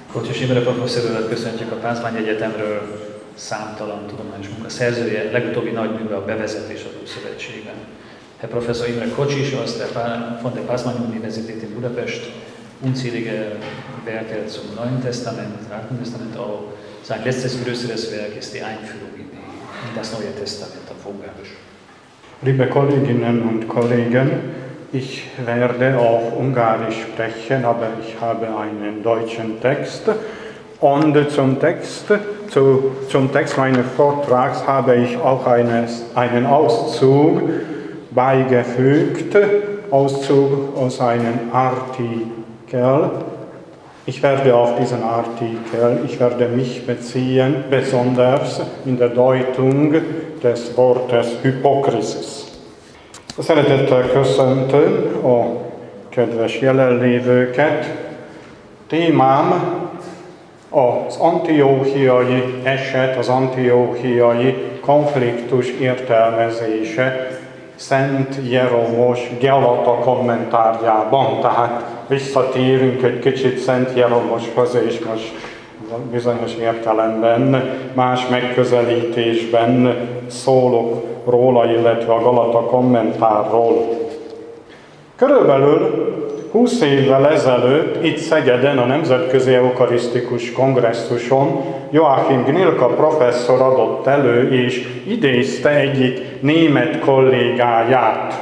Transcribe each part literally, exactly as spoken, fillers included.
Kocsis Imre professzor urat köszöntjük a Pázmány Egyetemről, számtalan tudományos munka szerzője, legutóbbi nagy műve a Bevezetés az Ószövetségben. Herr Professor Imre Kocsis aus der von der Pázmány-Universität in Budapest, unzählige Werke zum Neuen Testament, Alten Testament auch. Sein letztes größeres Werk ist die Einführung in, die, in das Neue Testament auf Ungarisch. Liebe Kolleginnen und Kollegen, ich werde auf Ungarisch sprechen, aber ich habe einen deutschen Text. Und zum Text, zu, zum Text meines Vortrags habe ich auch eines, einen Auszug beigefügt, Auszug aus einem Artikel. Ich werde auf diesen Artikel, ich werde mich beziehen, besonders in der Deutung des Wortes Hypokrisis. Szeretettel köszöntöm a kedves jelenlévőket. Témám az antióchiai eset, az antióchiai konfliktus értelmezése Szent Jeromos Galata kommentárjában. Tehát visszatérünk egy kicsit Szent Jeromoshoz, és most bizonyos értelemben, más megközelítésben szólok róla, illetve a Galata kommentárról. Körülbelül húsz évvel ezelőtt itt Szegeden a Nemzetközi Eukarisztikus Kongresszuson Joachim Gnilka professzor adott elő és idézte egyik német kollégáját.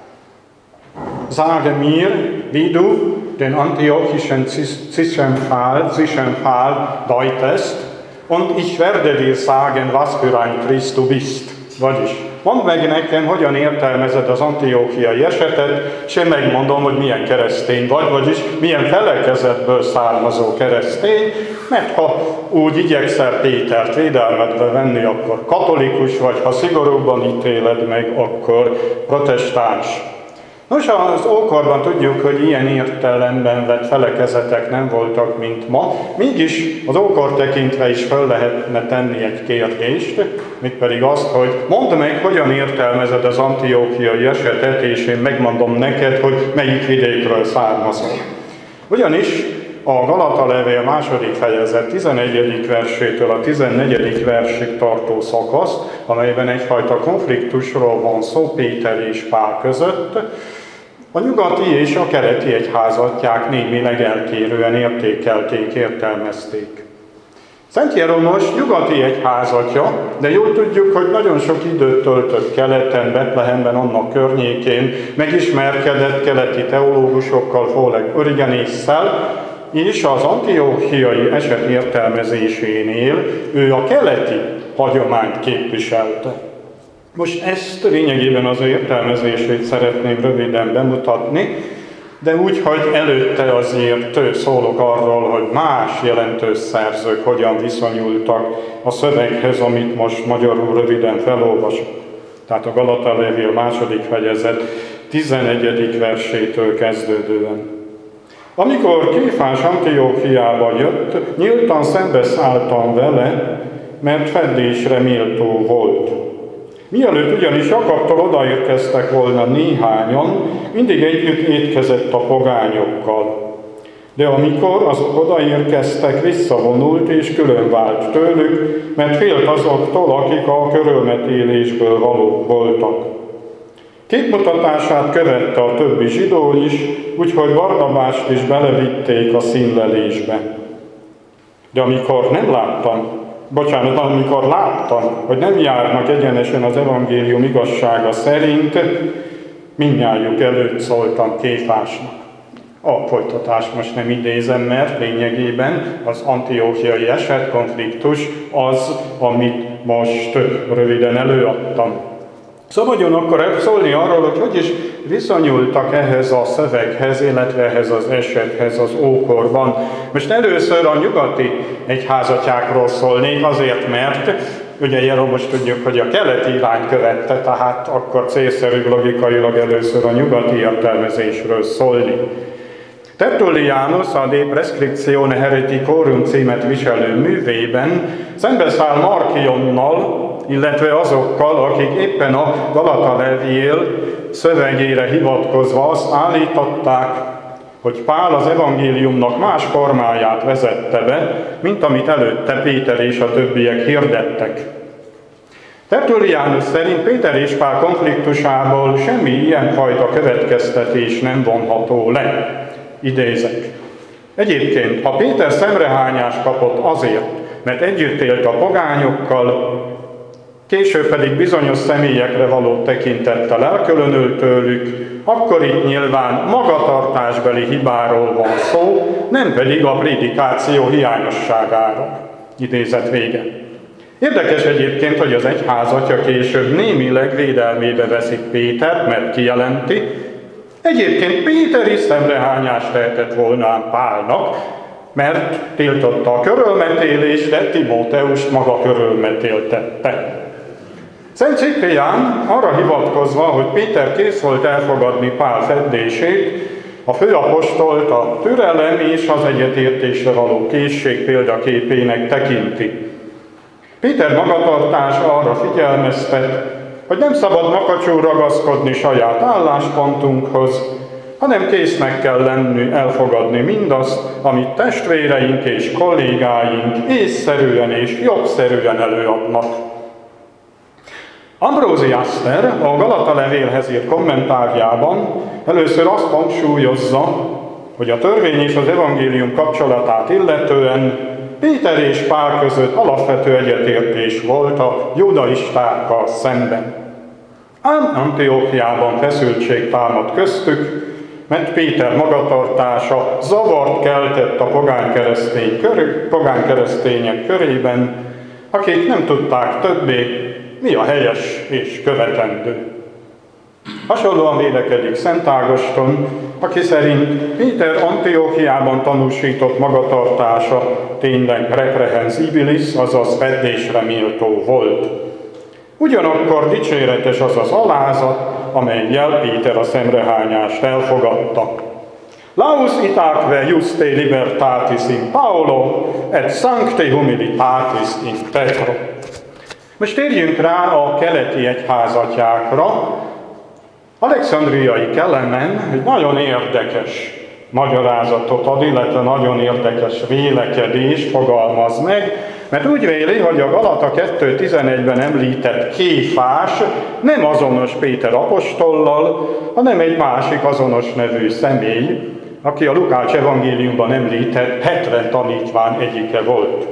Sage mir, wie du den antiochischen Zwischenfall, Zwischenfall deutest, und ich werde dir sagen, was für ein Christ du bist. Vagyis, mondd meg nekem, hogyan értelmezed az antióchiai esetet, és én megmondom, hogy milyen keresztény vagy, vagyis milyen felekezetből származó keresztény, mert ha úgy igyekszel Pétert védelmedbe venni, akkor katolikus vagy, ha szigorúbban ítéled meg, akkor protestáns. Nos, az ókorban tudjuk, hogy ilyen értelemben vett felekezetek nem voltak, mint ma, mégis az ókor tekintve is föl lehetne tenni egy kérdést, mégpedig azt, hogy mondd meg, hogyan értelmezed az antióchiai esetet, és én megmondom neked, hogy melyik vidékről származol. Ugyanis a Galata levél második fejezet tizenegyedik versétől a tizennegyedik versig tartó szakaszt, amelyben egyfajta konfliktusról van szó Péter és Pál között, a nyugati és a keleti egyházatják némileg eltérően értékelték, értelmezték. Szent Jeromos nyugati egyházatja, de jól tudjuk, hogy nagyon sok időt töltött keleten, Betlehemben, annak környékén, megismerkedett keleti teológusokkal, főleg Origenésszel, és az antióchiai eset értelmezésénél ő a keleti hagyományt képviselte. Most ezt lényegében az értelmezését szeretném röviden bemutatni, de úgy, hogy előtte azért szólok arról, hogy más jelentős szerzők hogyan viszonyultak a szöveghez, amit most magyarul röviden felolvasok. Tehát a Galata levél második fejezet tizenegyedik versétől kezdődően. Amikor Kéfás Antióchiába jött, nyíltan szembeszálltam vele, mert feddésre méltó volt. Mielőtt ugyanis Jakabtól odaérkeztek volna néhányan, mindig együtt étkezett a pogányokkal. De amikor azok odaérkeztek, visszavonult és különvált tőlük, mert félt azoktól, akik a körülmetélésből valók voltak. Képmutatását követte a többi zsidó is, úgyhogy Barnabást is belevitték a színlelésbe. De amikor nem láttam, bocsánat, amikor láttam, hogy nem járnak egyenesen az evangélium igazsága szerint, mindnyájuk előtt szóltam Kéfásnak. A folytatást most nem idézem, mert lényegében az antióchiai esetkonfliktus az, amit most röviden előadtam. Szabadjon akkor szólni arról, hogy hogy is viszonyultak ehhez a szöveghez, illetve ehhez az esethez az ókorban. Most először a nyugati egyházatjákról szólnék, azért, mert ugye Jeromos tudjuk, hogy a keleti irány követte, tehát akkor célszerű logikailag először a nyugati értelmezésről szólni. Tertullianus a De Prescriptione Hereticorum címet viselő művében szembeszáll Markionnal, illetve azokkal, akik éppen a Galata levél szövegére hivatkozva azt állították, hogy Pál az evangéliumnak más formáját vezette be, mint amit előtte Péter és a többiek hirdettek. Tertullianus szerint Péter és Pál konfliktusából semmi ilyenfajta következtetés nem vonható le. Idézek. Egyébként, ha Péter szemrehányást kapott azért, mert együtt élt a pogányokkal, később pedig bizonyos személyekre való tekintettel elkülönült tőlük, akkor itt nyilván magatartásbeli hibáról van szó, nem pedig a prédikáció hiányosságáról. Idézet vége. Érdekes egyébként, hogy az egyházatja később némileg védelmébe veszik Pétert, mert kijelenti, egyébként Péter is szemrehányást tehetett volna Pálnak, mert tiltotta a körölmetélést, de Timóteust maga körölmetéltette. Szent Ciprián arra hivatkozva, hogy Péter kész volt elfogadni Pál feddését, a főapostolt a türelem és az egyetértésre való készség példaképének tekinti. Péter magatartása arra figyelmeztet, hogy nem szabad makacsul ragaszkodni saját álláspontunkhoz, hanem késznek kell lenni elfogadni mindazt, amit testvéreink és kollégáink észszerűen és jobbszerűen előadnak. Ambrósi Aster a Galata levélhez írt kommentárjában először azt hangsúlyozza, hogy a törvény és az evangélium kapcsolatát illetően Péter és Pál között alapvető egyetértés volt a judaistákkal szemben. Ám Antiochiában feszültség támadt köztük, mert Péter magatartása zavart keltett a pogány, keresztény körül, pogány keresztények körében, akik nem tudták többé, mi a helyes és követendő. Hasonlóan vélekedik Szent Ágoston, aki szerint Péter Antiochiában tanúsított magatartása tényleg reprehensibilis, azaz feddésre méltó volt. Ugyanakkor dicséretes az az alázat, amellyel Péter a szemrehányást elfogadta. Laus itaque juste libertatis in Paulo, et sancte humilitatis in Petro. Most térjünk rá a keleti egyházatjákra. Alexandriai Kelemen egy nagyon érdekes magyarázatot ad, illetve nagyon érdekes vélekedést fogalmaz meg, mert úgy véli, hogy a Galata kettő tizenegyben említett Kéfás nem azonos Péter apostollal, hanem egy másik azonos nevű személy, aki a Lukács evangéliumban említett hetven tanítvány egyike volt.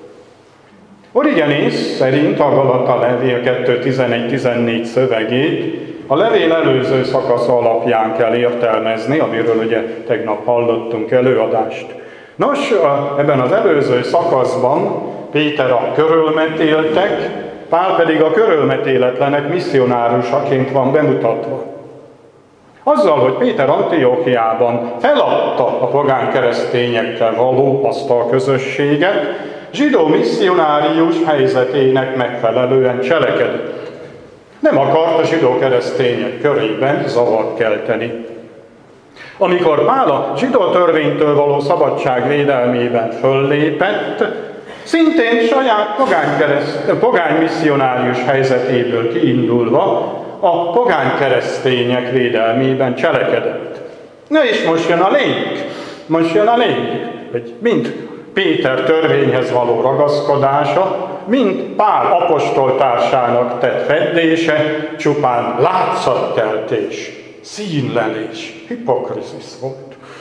Origenész szerint a Galata levél kettő tizenegy tizennégy szövegét a levél előző szakasza alapján kell értelmezni, amiről ugye tegnap hallottunk előadást. Nos, ebben az előző szakaszban Péter a körülmetéltek, Pál pedig a körülmetéletlenek misszionárusaként van bemutatva. Azzal, hogy Péter Antiochiában feladta a pogány keresztényekkel való asztalközösséget, zsidó misszionárius helyzetének megfelelően cselekedett. Nem akart a zsidó keresztények körében zavart kelteni. Amikor Pál a zsidó törvénytől való szabadság védelmében föllépett, szintén saját pogány, kereszt, pogány misszionárius helyzetéből kiindulva a pogány keresztények védelmében cselekedett. Na és most jön a lényeg, most jön a lényeg, hogy mind Péter törvényhez való ragaszkodása, mind Pál apostoltársának tett feddése csupán látszatkeltés, színlelés, hipokrizis volt.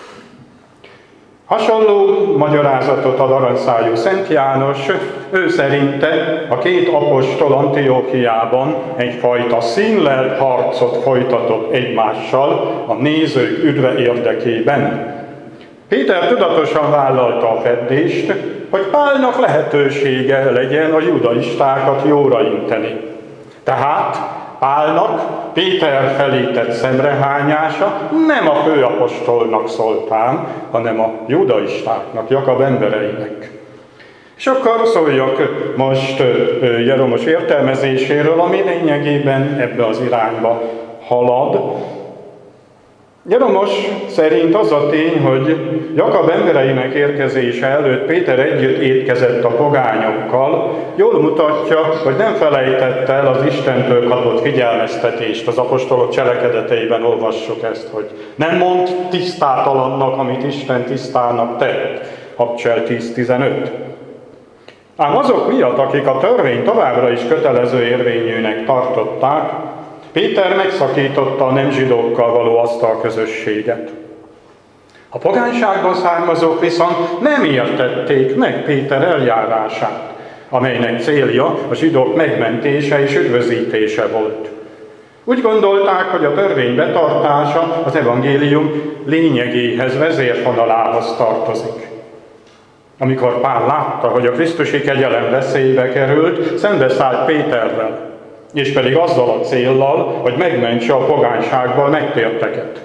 Hasonló magyarázatot ad aranyszájú Szent János, ő szerinte a két apostol Antiochiában egyfajta színlelt harcot folytatott egymással a nézők üdve érdekében. Péter tudatosan vállalta a feddést, hogy Pálnak lehetősége legyen a judaistákat jóra inteni. Tehát Pálnak Péter felé tett szemrehányása nem a főapostolnak szóltán, hanem a judaistáknak, Jakab embereinek. És akkor szóljak most Jeromos értelmezéséről, ami lényegében ebbe az irányba halad. Jeromos szerint az a tény, hogy Jakab embereinek érkezése előtt Péter együtt étkezett a pogányokkal, jól mutatja, hogy nem felejtette el az Istentől kapott figyelmeztetést. Az apostolok cselekedeteiben olvassuk ezt, hogy nem mond tisztátalannak, amit Isten tisztának tett. Habcsel tíz tizenöt. Ám azok miatt, akik a törvényt továbbra is kötelező érvényűnek tartották, Péter megszakította a nem zsidókkal való asztalközösséget. A pogányságból származók viszont nem értették meg Péter eljárását, amelynek célja a zsidók megmentése és üdvözítése volt. Úgy gondolták, hogy a törvény betartása az evangélium lényegéhez, vezérfonalához tartozik. Amikor Pál látta, hogy a krisztusi kegyelem veszélybe került, szembeszállt Péterrel, és pedig azzal a céllal, hogy megmentse a pogányságból megtérteket.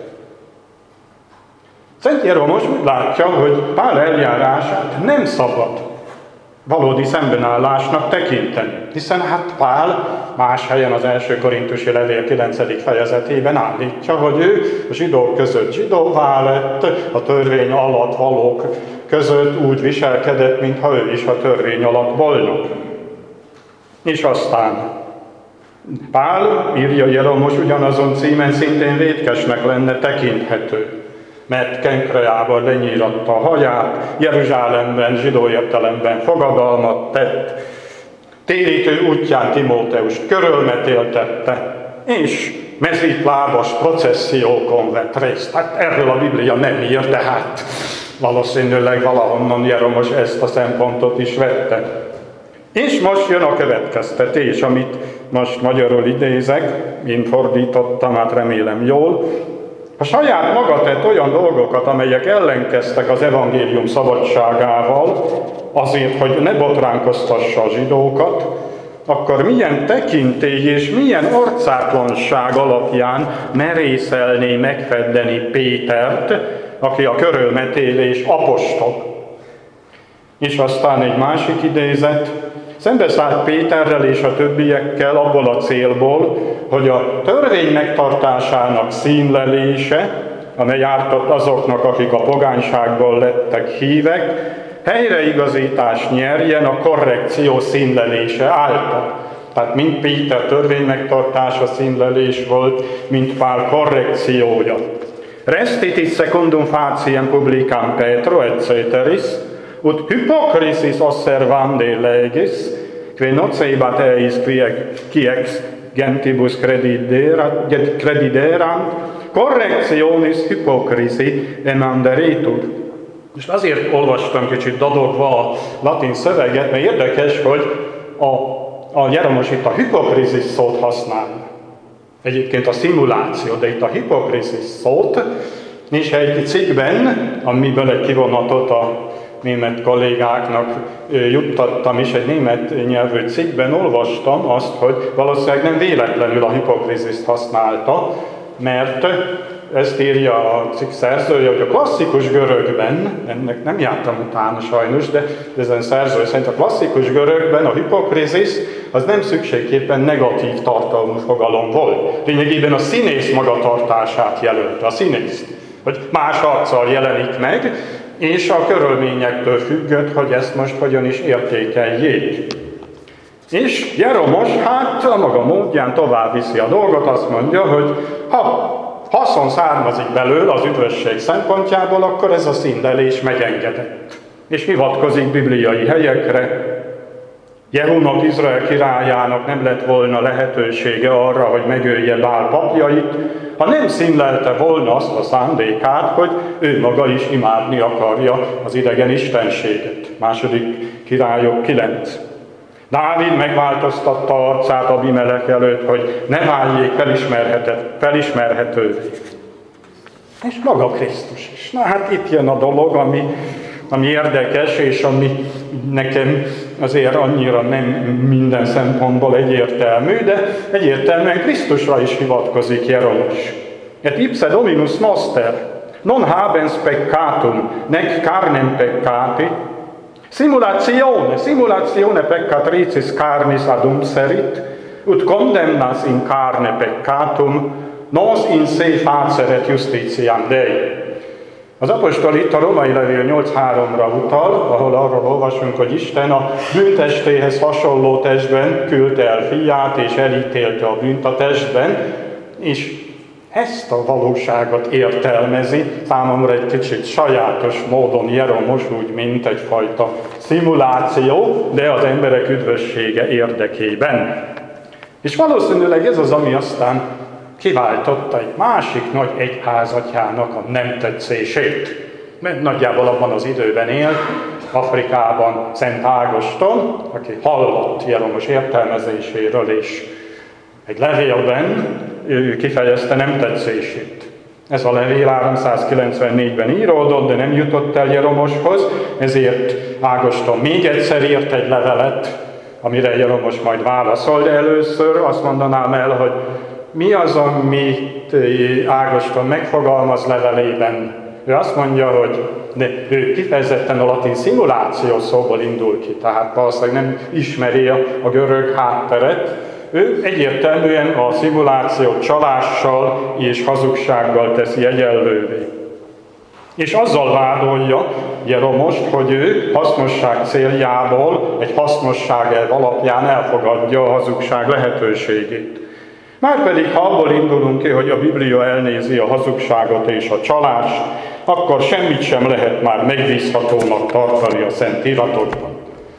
Szent Jeromos úgy látja, hogy Pál eljárását nem szabad valódi szembenállásnak tekinteni, hiszen hát Pál más helyen az első korintusi levél kilencedik fejezetében állítja, hogy ő a zsidók között zsidóvá lett, a törvény alatt valók között úgy viselkedett, mintha ő is a törvény alatt volna. És aztán Pál, írja Jeromos ugyanazon címen, szintén vétkesnek lenne tekinthető, mert Kenkreával lenyíratta a haját, Jeruzsálemben, zsidó értelemben fogadalmat tett, térítő útján Timóteust körülmetéltette, és mezítlábas processziókon vett részt. Hát erről a Biblia nem ír, de hát valószínűleg valahonnan Jeromos ezt a szempontot is vette. És most jön a következtetés, amit most magyarul idézek, én fordítottam, hát remélem jól. Ha saját maga tett olyan dolgokat, amelyek ellenkeztek az evangélium szabadságával, azért, hogy ne botránkoztassa a zsidókat, akkor milyen tekintély és milyen arcátlanság alapján merészelné megfeddeni Pétert, aki a körülmetélés apostol. És aztán egy másik idézet, szembeszállt Péterrel és a többiekkel abból a célból, hogy a törvény megtartásának színlelése, amely ártott azoknak, akik a pogányságból lettek hívek, helyreigazítást nyerjen a korrekció színlelése által. Tehát mind Péter törvény megtartása színlelés volt, mint Pál korrekciója. Restitis secundum faciem publicam Petro et ceteris, ut hypocrisis osservande legis, que nocebat eis qui ex gentibus crediderant, correctionis hypocrisi emanderetur. Most azért olvastam kicsit dadogva a latin szöveget, mert érdekes, hogy a, a Jeromos itt a hypocrisis szót használja. Egyébként a szimuláció, de itt a hypocrisis szót, és egy cikkben, amiből egy kivonatot a német kollégáknak juttattam is, egy német nyelvű cikkben olvastam azt, hogy valószínűleg nem véletlenül a hipokrizist használta, mert ezt írja a cikk szerzője, hogy a klasszikus görögben, ennek nem jártam utána sajnos, de ezen szerző szerint a klasszikus görögben a hipokrizis az nem szükségképpen negatív tartalmú fogalom volt. Lényegében a színész magatartását jelölte, a színészt, hogy más arccal jelenik meg, és a körülményektől függött, hogy ezt most hogyan is értékeljék. És Jeromos hát a maga módján tovább viszi a dolgot, azt mondja, hogy ha haszon származik belőle az üdvösség szempontjából, akkor ez a színlelés megengedett. És hivatkozik bibliai helyekre. Jehunak, Izrael királyának nem lett volna lehetősége arra, hogy megölje Bál papjait, ha nem színlelte volna azt a szándékát, hogy ő maga is imádni akarja az idegen istenséget. Második Királyok kilenc. Dávid megváltoztatta arcát Abimelek előtt, hogy ne váljék felismerhetővé. És maga Krisztus is. Na hát itt jön a dolog, ami, ami érdekes, és ami nekem azért annyira nem minden szempontból egyértelmű, de egyértelműen Krisztusra is hivatkozik Jeromos. Et ipse Dominus noster, non habens peccatum, nec carnem peccati, simulatione, simulatione peccatricis carnis adumserit, ut condemnas in carne peccatum, nos in se faceret justitiam Dei. Az apostol itt a Római Levél nyolc háromra utal, ahol arról olvasunk, hogy Isten a bűntestéhez hasonló testben küldte el fiát, és elítélte a bűnt a testben, és ezt a valóságot értelmezi számomra egy kicsit sajátos módon Jeromos, úgy mint egyfajta szimuláció, de az emberek üdvössége érdekében. És valószínűleg ez az, ami aztán kiváltotta egy másik nagy egyházatyának a nem tetszését. Mert nagyjából abban az időben élt, Afrikában Szent Ágoston, aki hallott Jeromos értelmezéséről, és egy levélben ő kifejezte nem tetszését. Ez a levél háromszázkilencvennégyben íródott, de nem jutott el Jeromoshoz, ezért Ágoston még egyszer írt egy levelet, amire Jeromos majd válaszol, de először azt mondanám el, hogy mi az, amit Ágoston megfogalmaz levelében. Ő azt mondja, hogy de ő kifejezetten a latin szimuláció szóból indul ki, tehát valószínűleg nem ismeri a görög hátteret. Ő egyértelműen a szimulációt csalással és hazugsággal teszi egyenlővé. És azzal vádolja Jeromost, hogy ő hasznosság céljából egy hasznosság elv alapján elfogadja a hazugság lehetőségét. Márpedig, ha abból indulunk ki, hogy a Biblia elnézi a hazugságot és a csalást, akkor semmit sem lehet már megbízhatónak tartani a Szent Iratokban.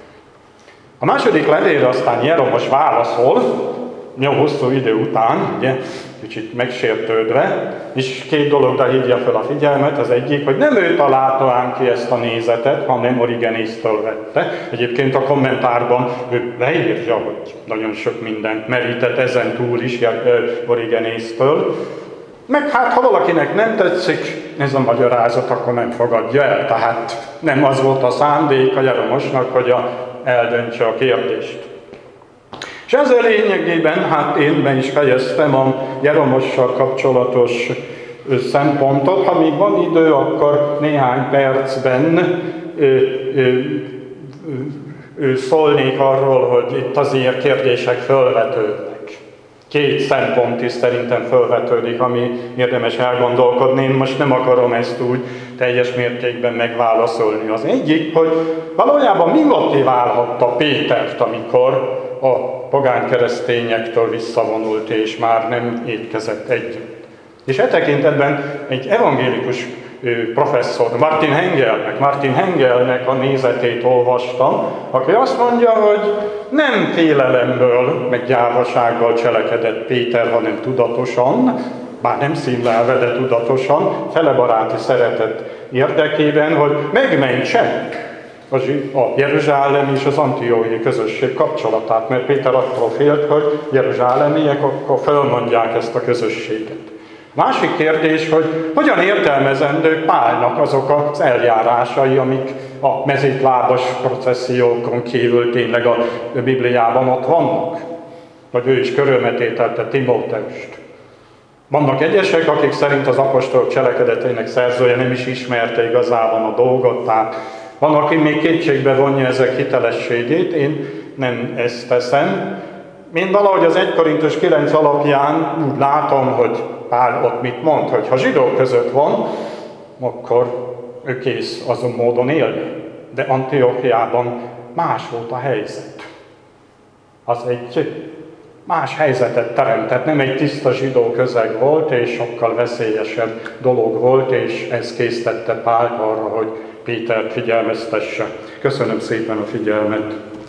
A második levélre aztán Jeromos válaszol, jó hosszú idő után, ugye, kicsit megsértődve, és két dologra hívja fel a figyelmet. Az egyik, hogy nem ő találta ám ki ezt a nézetet, hanem Origenésztől vette. Egyébként a kommentárban ő leírja, hogy nagyon sok mindent merített ezen túl is Origenésztől. Meg hát, ha valakinek nem tetszik ez a magyarázat, akkor nem fogadja el. Tehát nem az volt a szándéka Jeromosnak, hogy a, eldöntse a kérdést. És ezzel lényegében, hát én be is fejeztem a Jeromossal kapcsolatos szempontot. Ha még van idő, akkor néhány percben ö, ö, ö, szólnék arról, hogy itt azért kérdések fölvetődnek. Két szempont is szerintem fölvetődik, ami érdemes elgondolkodni. Én most nem akarom ezt úgy teljes mértékben megválaszolni. Az egyik, hogy valójában mi motiválhatta Pétert, amikor a pogány keresztényektől visszavonult, és már nem étkezett együtt. És e tekintetben egy evangélikus professzor, Martin Hengelnek, Martin Hengelnek a nézetét olvastam, aki azt mondja, hogy nem félelemből, meg gyávasággal cselekedett Péter, hanem tudatosan, bár nem színlelve, de tudatosan, felebaráti szeretet érdekében, hogy megmentse a Jeruzsálem és az antióhi közösség kapcsolatát, mert Péter attól félt, hogy jeruzsálemiek akkor fölmondják ezt a közösséget. Másik kérdés, hogy hogyan értelmezendők Pálnak azok az eljárásai, amik a mezítlábas processziókon kívül tényleg a Bibliában ott vannak. Vagy ő is körülmetételte Timóteust. Vannak egyesek, akik szerint az apostolok cselekedeteinek szerzője nem is ismerte igazában a dolgot, tehát van, aki még kétségbe vonja ezek hitelességét, én nem ezt teszem. Én valahogy az egy Korintus kilenc alapján úgy látom, hogy Pál ott mit mond, hogy ha zsidók között van, akkor ő kész azon módon élni. De Antiochiában más volt a helyzet. Az egy más helyzetet teremtett, nem egy tiszta zsidó közeg volt, és sokkal veszélyesebb dolog volt, és ez késztette Pált arra, hogy Pétert figyelmeztesse. Köszönöm szépen a figyelmet!